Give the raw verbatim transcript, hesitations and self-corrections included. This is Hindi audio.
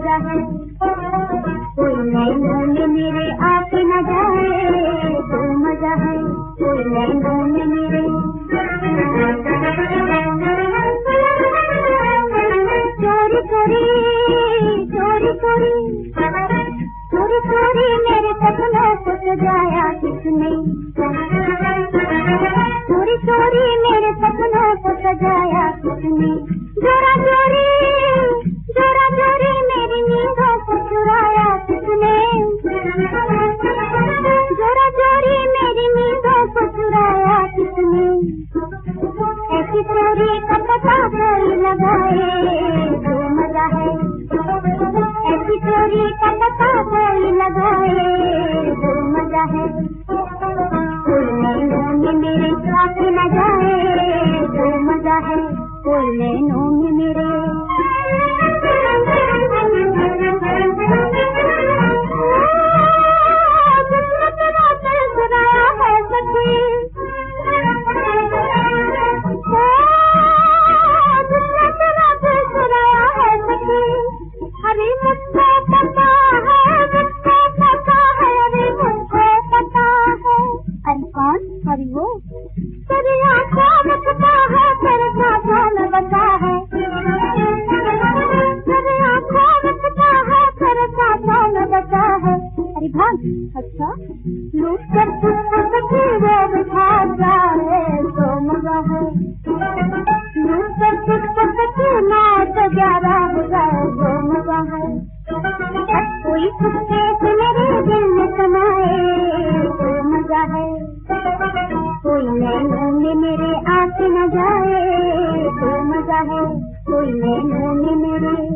मजा है, कोई नैनों में मेरे आके न जाए तो मजा है, कोई नैनों में मेरे। चोरी चोरी चोरी चोरी चोरी चोरी मेरे सपनों को सजाया किसने, चोरी चोरी मेरे सपनों को सजाया किसने। जोरा जोरी जोरा जोरी मेरी नींदों को चुराया किसने, जोरा जोरी मेरी नींदों को चुराया किसने। ऐसी चोरी का पता कोई लगाए तो मजा है, ऐसी चोरी का पता कोई लगाए तो मजा है। कोई नैनों में मेरे साथ न जाए तो मजा है, कोई नैनों में मेरे। अरे मुझको पता है, मुझको पता है, अरे मुझको पता है। अरे कौन? अरे वो तेरी आँखों में पता है, तेरे सांसों में बसा है, तेरी आँखों में पता है, तेरे सांसों में बसा है। अरे भाग। अच्छा लूट कर तुझको सखी वो बिठा जाए तो मजा है, लूट कर तुझको सखी ना तो ग्यारह हो जाए तो मजा है। कोई कुत्ते से मेरे दिल में समाए तो मजा है, कोई नैनों में मेरे आके न जाए तो मजा है, कोई नैनों में मेरे।